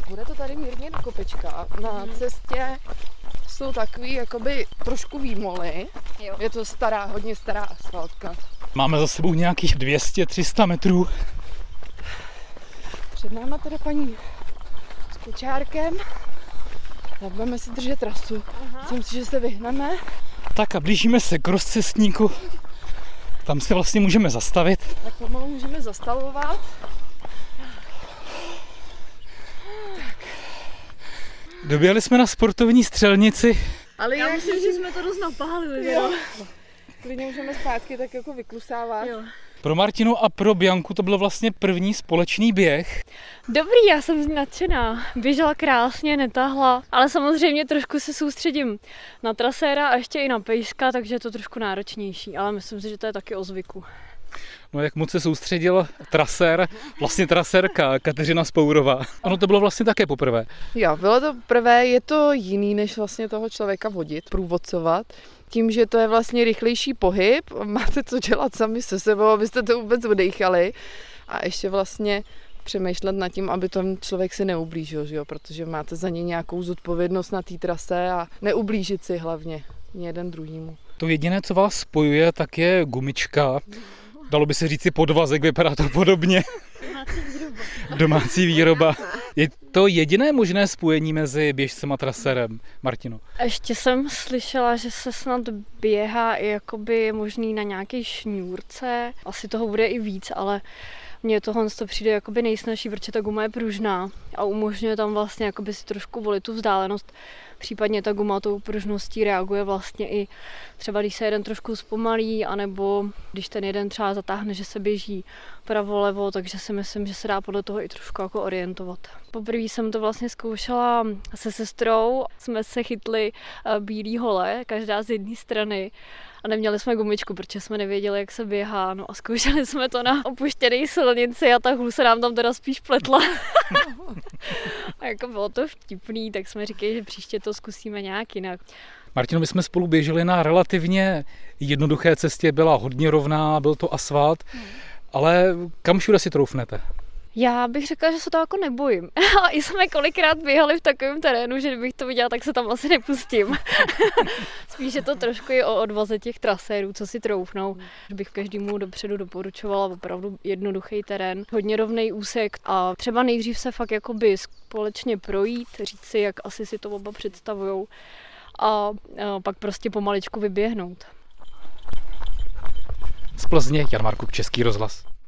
Bude to tady mírně do kopečka. Na cestě jsou takový jakoby trošku výmoly. Jo. Je to hodně stará asfaltka. Máme za sebou nějakých 200-300 metrů. Před náma teda paní s kočárkem. Tak budeme si držet trasu. Myslím si, že se vyhneme. Tak a blížíme se k rozcestníku. Tam se vlastně můžeme zastavit. Tak pomalu můžeme zastavovat. Doběhli jsme na sportovní střelnici. Ale já myslím, že jsme to dost napálili. Jo. Klidně můžeme zpátky tak jako vyklusávat. Jo. Pro Martinu a pro Bianku to byl vlastně první společný běh. Dobrý, já jsem nadšená. Běžela krásně, netáhla, ale samozřejmě trošku se soustředím na traséra a ještě i na pejska, takže je to trošku náročnější, ale myslím si, že to je taky o zvyku. No jak moc se soustředil trasér, vlastně trasérka Kateřina Spourová. Ono to bylo vlastně také poprvé. Jo, bylo to poprvé, je to jiný, než vlastně toho člověka vodit, průvodcovat. Tím, že to je vlastně rychlejší pohyb, máte co dělat sami se sebou, abyste to vůbec odejchali a ještě vlastně přemýšlet nad tím, aby ten člověk si neublížil, že jo? Protože máte za něj nějakou zodpovědnost na té trase a neublížit si hlavně jeden druhýmu. To jediné, co vás spojuje, tak je gumička. Dalo by se říci podvazek, vypadá to podobně. Domácí výroba. Je to jediné možné spojení mezi běžcem a trasérem, Martino? Ještě jsem slyšela, že se snad běhá i jakoby možný na nějaké šňůrce. Asi toho bude i víc, ale mně tohle to přijde jakoby nejsnažší, protože ta guma je pružná a umožňuje tam vlastně jakoby si trošku volit tu vzdálenost. Případně ta guma tou pružností reaguje vlastně i třeba, když se jeden trošku zpomalí, anebo když ten jeden třeba zatáhne, že se běží pravo-levo, takže si myslím, že se dá podle toho i trošku jako orientovat. Poprvé jsem to vlastně zkoušela se sestrou, jsme se chytli bílý hole, každá z jedné strany. A neměli jsme gumičku, protože jsme nevěděli, jak se běhá. No a zkoušeli jsme to na opuštěné silnici a ta hůl se nám tam teda spíš pletla. A jako bylo to vtipný, tak jsme říkali, že příště to zkusíme nějak jinak. Martino, my jsme spolu běželi na relativně jednoduché cestě, byla hodně rovná, byl to asfalt, ale kam všude si troufnete? Já bych řekla, že se to jako nebojím. A i jsme kolikrát běhali v takovém terénu, že kdybych to viděla, tak se tam asi nepustím. Spíš je to trošku i o odvaze těch trasérů, co si troufnou. Bych každému dopředu doporučovala opravdu jednoduchý terén, hodně rovnej úsek a třeba nejdřív se fakt jakoby společně projít, říct si, jak asi si to oba představujou a pak prostě pomaličku vyběhnout. Z Plzně Jan Markup, Český rozhlas.